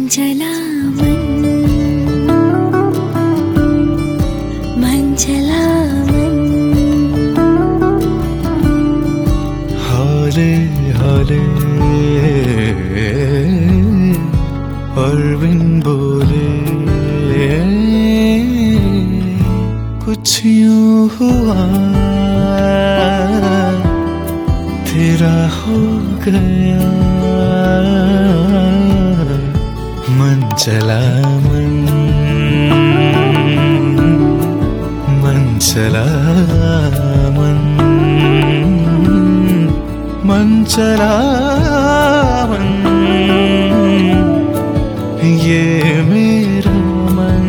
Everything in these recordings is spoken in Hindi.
चला मन चला मन हौले हौले अरविंद बोले कुछ यूं हुआ तेरा हो गया मन चला मन चला मन चला मन ये मेरा मन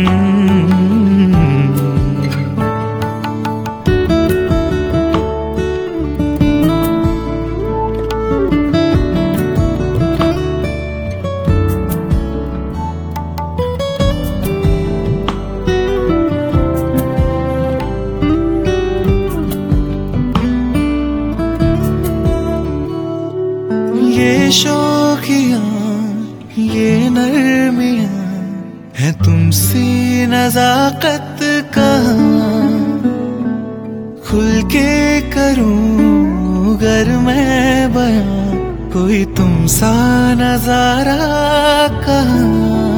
ये शौकियाँ ये नरमियाँ है तुमसे नज़ाकत कहाँ खुल के करूँ गर मैं बयां कोई तुम सा नजारा कहाँ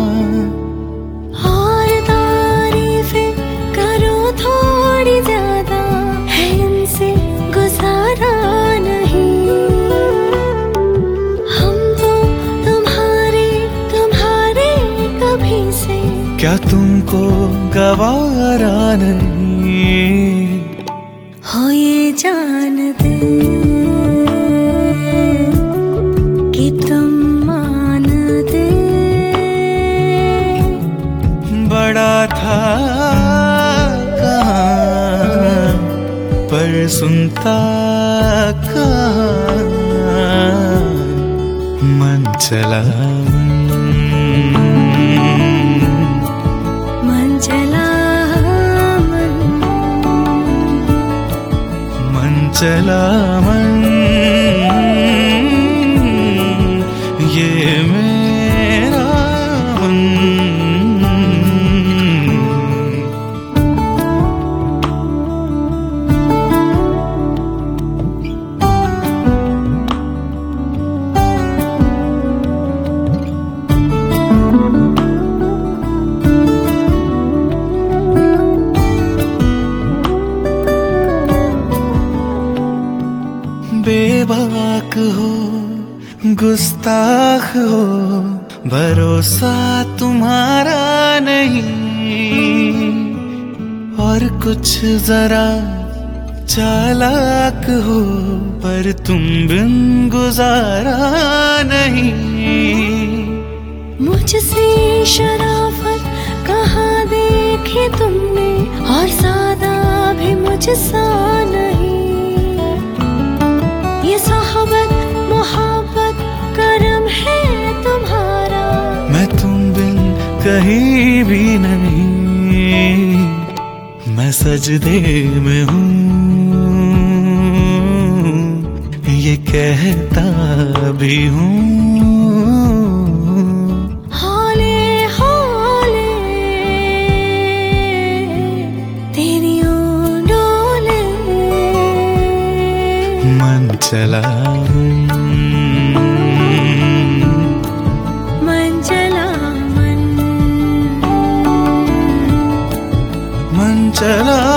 और तारीफें करो थोड़ी ज्यादा है इनसे गुजारा नहीं हम तो तुम्हारे कभी से क्या तुमको गवारा नहीं हो ये जानते कि तुम मानते बड़ा था कहाँ पर सुनता कहाँ मन चला मन चला मन चला मन ये मेरा मन बेबाक हो गुस्ताख हो भरोसा तुम्हारा नहीं और कुछ जरा चालाक हो पर तुम बिन गुजारा नहीं मुझसे शराफत कहाँ देखी तुमने और सादा भी मुझसा नहीं ये सोहबत मोहब्बत करम है तुम्हारा मैं तुम बिन कहीं भी नहीं मैं सजदे में हूँ ये कहता भी हूँ हौले हौले तेरी डोले मन चला मन चला मन चला